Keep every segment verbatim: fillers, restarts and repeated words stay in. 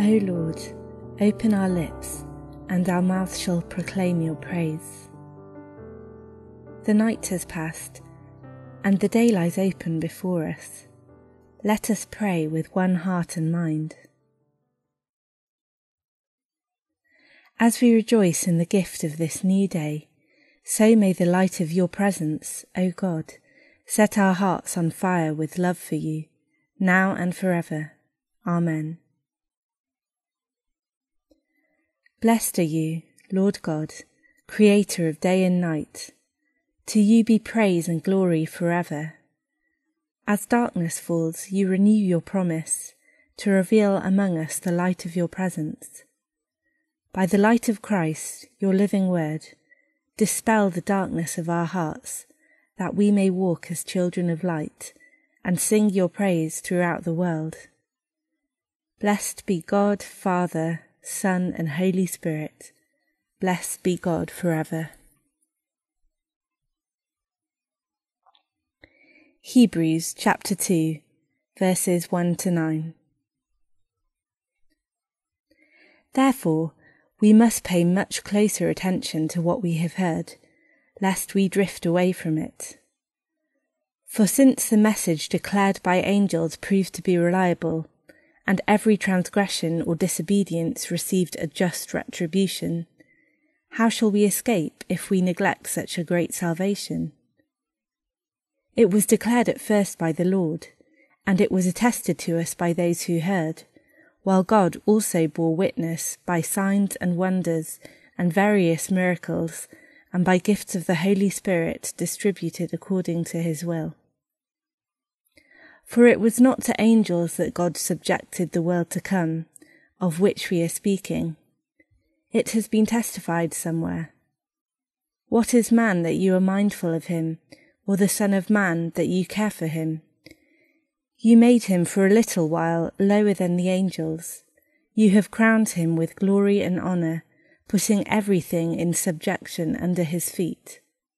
O Lord, open our lips, and our mouth shall proclaim your praise. The night has passed, and the day lies open before us. Let us pray with one heart and mind. As we rejoice in the gift of this new day, so may the light of your presence, O God, set our hearts on fire with love for you, now and forever. Amen. Blessed are you, Lord God, Creator of day and night. To you be praise and glory forever. As darkness falls, you renew your promise to reveal among us the light of your presence. By the light of Christ, your living word, dispel the darkness of our hearts, that we may walk as children of light and sing your praise throughout the world. Blessed be God, Father, Son, and Holy Spirit. Blessed be God forever. Hebrews chapter two, verses one to nine. Therefore, we must pay much closer attention to what we have heard, lest we drift away from it. For since the message declared by angels proved to be reliable, and every transgression or disobedience received a just retribution, how shall we escape if we neglect such a great salvation? It was declared at first by the Lord, and it was attested to us by those who heard, while God also bore witness by signs and wonders and various miracles, and by gifts of the Holy Spirit distributed according to his will. For it was not to angels that God subjected the world to come, of which we are speaking. It has been testified somewhere. What is man that you are mindful of him, or the Son of Man that you care for him? You made him for a little while lower than the angels. You have crowned him with glory and honour, putting everything in subjection under his feet.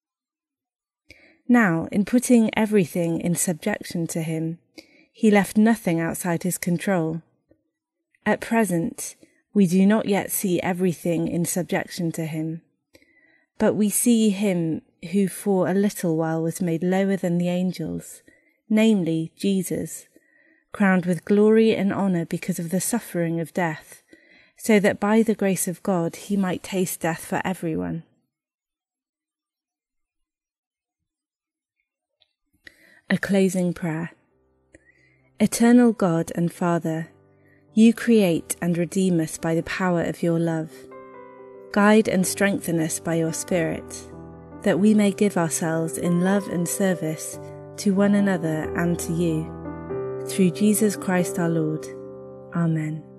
Now, in putting everything in subjection to him, he left nothing outside his control. At present, we do not yet see everything in subjection to him, but we see him who for a little while was made lower than the angels, namely Jesus, crowned with glory and honour because of the suffering of death, so that by the grace of God he might taste death for everyone. A closing prayer. Eternal God and Father, you create and redeem us by the power of your love. Guide and strengthen us by your Spirit, that we may give ourselves in love and service to one another and to you. Through Jesus Christ our Lord. Amen.